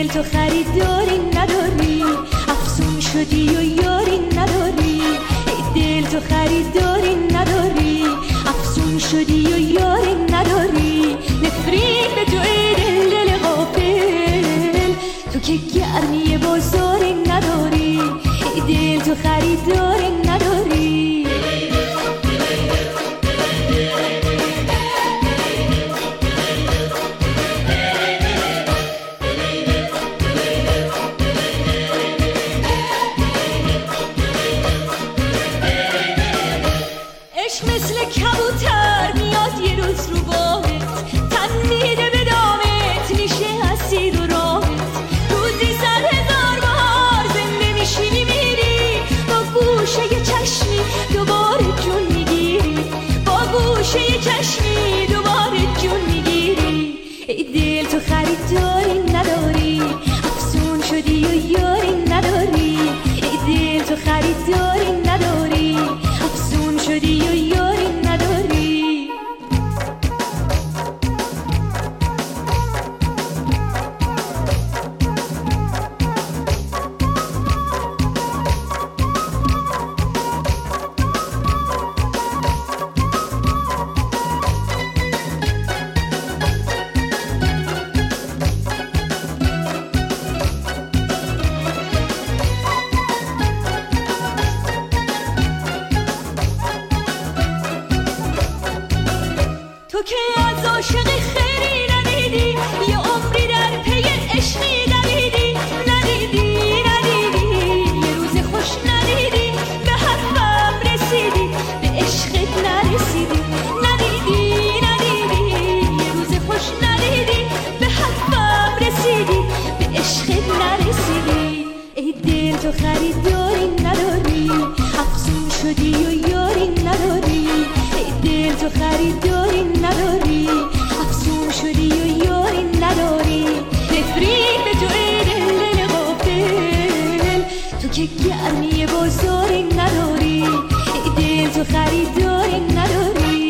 دل تو خریداری نداری، افسون شدی و یاری نداری. ای دل تو خریداری نداری، افسون شدی و یاری نداری. نفرین به تو ای دل غافل، تو که گرمی بازاری نداری. ای دل تو خریداری نداری. مثل کبوتر میاد یه روز رو بامت، تن میده به دامت، میشه اسیر و رامت. روزی 100,000 بار زنده میشینی میری، با گوشه یه چشمی دوباره جون میگیری. با گوشه یه چشمی دوباره جون میگیری. ای دل تو خریداری نداری، افسون شدی و یاری نداری. ای دل تو خریداری نداری، افسون شدی و یاری نداری. تو که از عاشق خیری ندیدی، یه عمری در پی عشقی دویدی. ندیدی یه روز خوش ندیدی، به حرفم رسیدی به عشقت نرسیدی. ندیدی یه روز خوش ندیدی، به حرفم رسیدی به عشقت نرسیدی. ای دل تو خریداری نداری، افسون شدی و یاری نداری. ای دل تو خریداری نداری، افسون شدی و یاری نداری. نفرین به تو ای دل غافل، تو که گرمی بازاری نداری. ای دل تو خریداری نداری.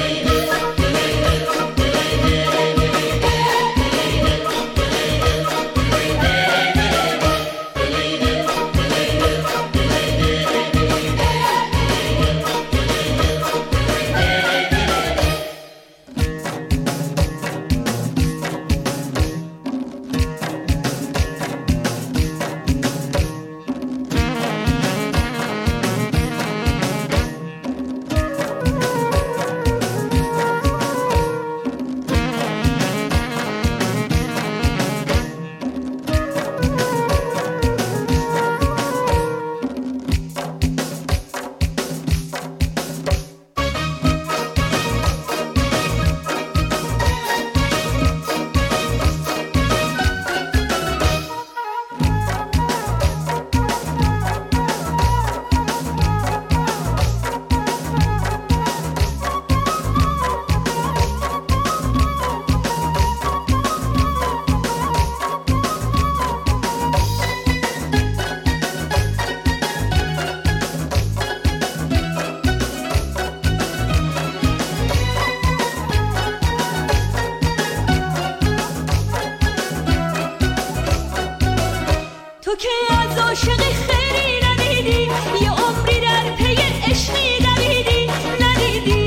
تو که از عاشق خیری ندیدی، یه عمری در پی عشقی دویدی. ندیدی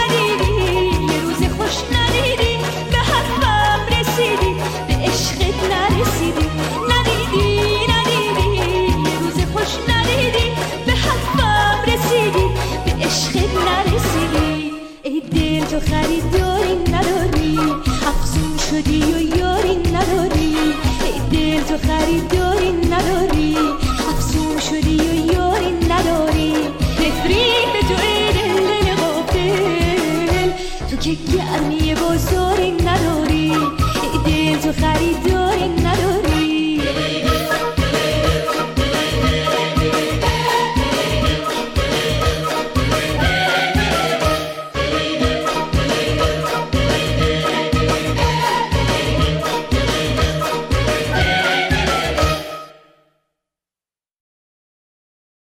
یه روز خوش ندیدی، به حرفم رسیدی به عشقت نرسیدی. ندیدی یه روز خوش ندیدی، به حرفم رسیدی به عشقت نرسیدی. ای دل تو خریداری نداری، افسون شدی و یاری نداری. ای دل تو خریداری نداری، افسون شدی و یاری نداری. نفرین به تو ای دل غافل، تو که گرمی بازاری نداری. ای دل تو خریداری